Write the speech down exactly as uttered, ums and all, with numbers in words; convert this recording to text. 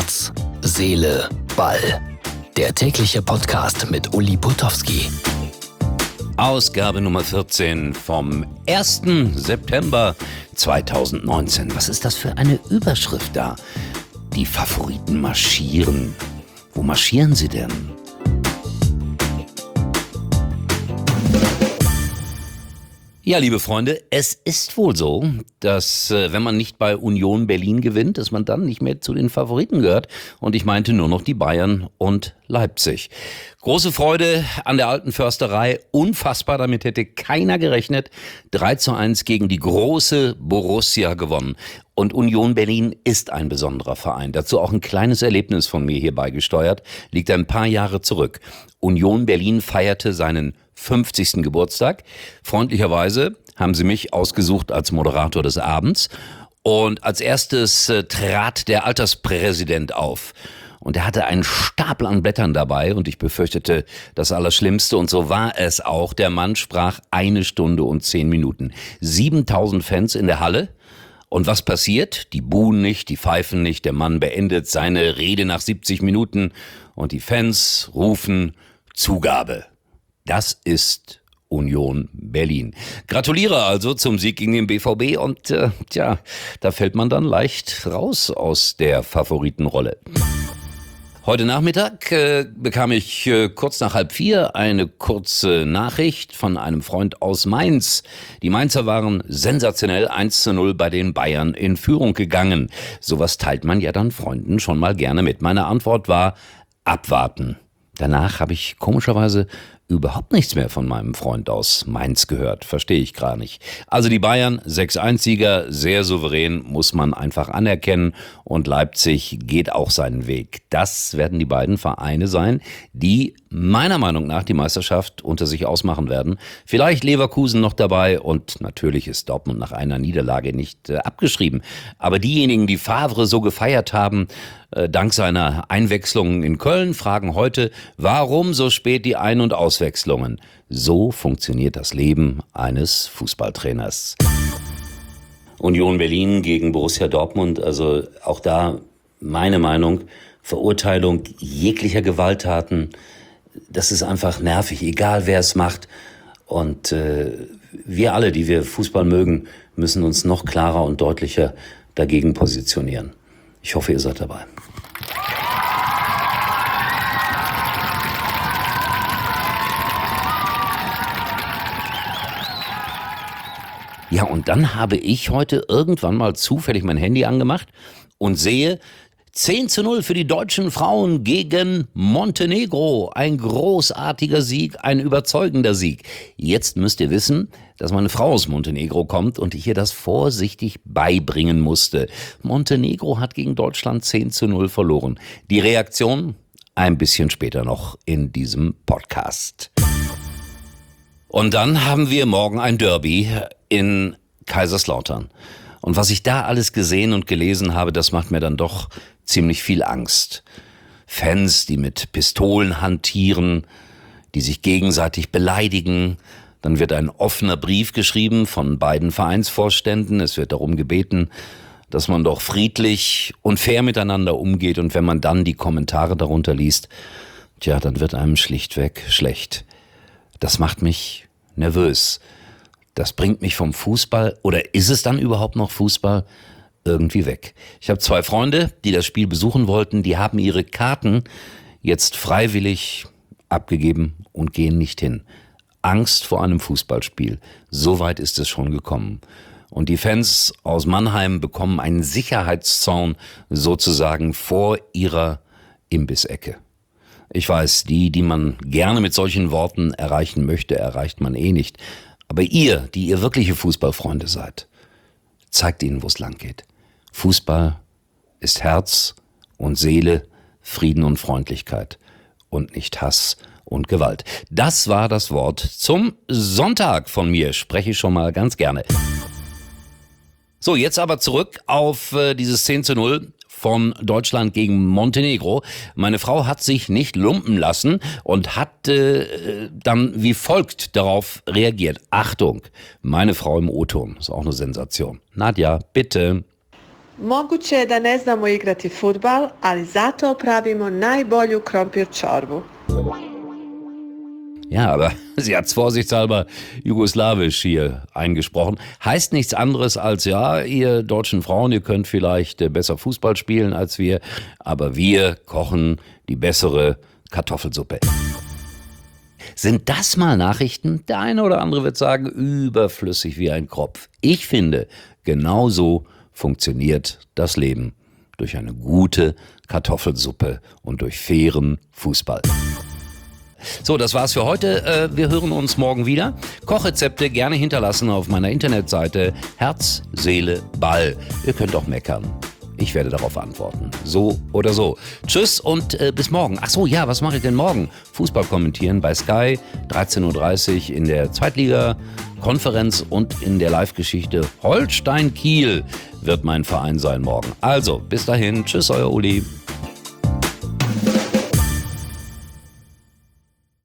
Herz, Seele, Ball. Der tägliche Podcast mit Uli Putowski. Ausgabe Nummer vierzehn vom ersten September zweitausendneunzehn. Was ist das für eine Überschrift da? Die Favoriten marschieren. Wo marschieren sie denn? Ja, liebe Freunde, es ist wohl so, dass äh, wenn man nicht bei Union Berlin gewinnt, dass man dann nicht mehr zu den Favoriten gehört. Und ich meinte nur noch die Bayern und Leipzig. Große Freude an der alten Försterei, unfassbar, damit hätte keiner gerechnet. drei zu eins gegen die große Borussia gewonnen. Und Union Berlin ist ein besonderer Verein. Dazu auch ein kleines Erlebnis von mir hier beigesteuert, liegt ein paar Jahre zurück. Union Berlin feierte seinen fünfzigsten Geburtstag. Freundlicherweise haben sie mich ausgesucht als Moderator des Abends. Und als erstes äh, trat der Alterspräsident auf. Und er hatte einen Stapel an Blättern dabei und ich befürchtete das Allerschlimmste. Und so war es auch. Der Mann sprach eine Stunde und zehn Minuten. siebentausend Fans in der Halle. Und was passiert? Die buhen nicht, die pfeifen nicht. Der Mann beendet seine Rede nach siebzig Minuten und die Fans rufen Zugabe. Das ist Union Berlin. Gratuliere also zum Sieg gegen den B V B und äh, tja, da fällt man dann leicht raus aus der Favoritenrolle. Heute Nachmittag äh, bekam ich äh, kurz nach halb vier eine kurze Nachricht von einem Freund aus Mainz. Die Mainzer waren sensationell eins zu null bei den Bayern in Führung gegangen. Sowas teilt man ja dann Freunden schon mal gerne mit. Meine Antwort war abwarten. Danach habe ich komischerweise überhaupt nichts mehr von meinem Freund aus Mainz gehört. Verstehe ich gar nicht. Also die Bayern, sechs eins Sieger, sehr souverän, muss man einfach anerkennen. Und Leipzig geht auch seinen Weg. Das werden die beiden Vereine sein, die meiner Meinung nach die Meisterschaft unter sich ausmachen werden. Vielleicht Leverkusen noch dabei und natürlich ist Dortmund nach einer Niederlage nicht äh, abgeschrieben. Aber diejenigen, die Favre so gefeiert haben, äh, dank seiner Einwechslungen in Köln, fragen heute, warum so spät die Ein- und Auswechslungen? So funktioniert das Leben eines Fußballtrainers. Union Berlin gegen Borussia Dortmund, also auch da meine Meinung, Verurteilung jeglicher Gewalttaten. Das ist einfach nervig, egal wer es macht. Und äh, wir alle, die wir Fußball mögen, müssen uns noch klarer und deutlicher dagegen positionieren. Ich hoffe, ihr seid dabei. Ja, und dann habe ich heute irgendwann mal zufällig mein Handy angemacht und sehe zehn zu null für die deutschen Frauen gegen Montenegro. Ein großartiger Sieg, ein überzeugender Sieg. Jetzt müsst ihr wissen, dass meine Frau aus Montenegro kommt und ich ihr das vorsichtig beibringen musste. Montenegro hat gegen Deutschland zehn zu null verloren. Die Reaktion ein bisschen später noch in diesem Podcast. Und dann haben wir morgen ein Derby in Kaiserslautern. Und was ich da alles gesehen und gelesen habe, das macht mir dann doch ziemlich viel Angst. Fans, die mit Pistolen hantieren, die sich gegenseitig beleidigen. Dann wird ein offener Brief geschrieben von beiden Vereinsvorständen. Es wird darum gebeten, dass man doch friedlich und fair miteinander umgeht. Und wenn man dann die Kommentare darunter liest, tja, dann wird einem schlichtweg schlecht. Das macht mich nervös. Das bringt mich vom Fußball, oder ist es dann überhaupt noch Fußball, irgendwie weg. Ich habe zwei Freunde, die das Spiel besuchen wollten, die haben ihre Karten jetzt freiwillig abgegeben und gehen nicht hin. Angst vor einem Fußballspiel. So weit ist es schon gekommen. Und die Fans aus Mannheim bekommen einen Sicherheitszaun sozusagen vor ihrer Imbissecke. Ich weiß, die, die man gerne mit solchen Worten erreichen möchte, erreicht man eh nicht. Aber ihr, die ihr wirkliche Fußballfreunde seid, zeigt ihnen, wo es lang geht. Fußball ist Herz und Seele, Frieden und Freundlichkeit und nicht Hass und Gewalt. Das war das Wort zum Sonntag von mir. Spreche ich schon mal ganz gerne. So, jetzt aber zurück auf äh, dieses zehn zu null von Deutschland gegen Montenegro. Meine Frau hat sich nicht lumpen lassen und hat äh, dann wie folgt darauf reagiert. Achtung, meine Frau im O-Ton, ist auch eine Sensation. Nadja, bitte. Moguće je da ne znamo igrati fudbal, ali zato pravimo najbolju krompir čorbu. Ja, aber sie hat vorsichtshalber jugoslawisch hier eingesprochen. Heißt nichts anderes als, ja, ihr deutschen Frauen, ihr könnt vielleicht besser Fußball spielen als wir, aber wir kochen die bessere Kartoffelsuppe. Sind das mal Nachrichten? Der eine oder andere wird sagen, überflüssig wie ein Kropf. Ich finde, genauso funktioniert das Leben. Durch eine gute Kartoffelsuppe und durch fairen Fußball. So, das war's für heute. Wir hören uns morgen wieder. Kochrezepte gerne hinterlassen auf meiner Internetseite Herz, Seele, Ball. Ihr könnt auch meckern. Ich werde darauf antworten. So oder so. Tschüss und äh, bis morgen. Ach so, ja, was mache ich denn morgen? Fußball kommentieren bei Sky, dreizehn Uhr dreißig in der Zweitliga-Konferenz und in der Live-Geschichte Holstein Kiel wird mein Verein sein morgen. Also, bis dahin. Tschüss, euer Uli.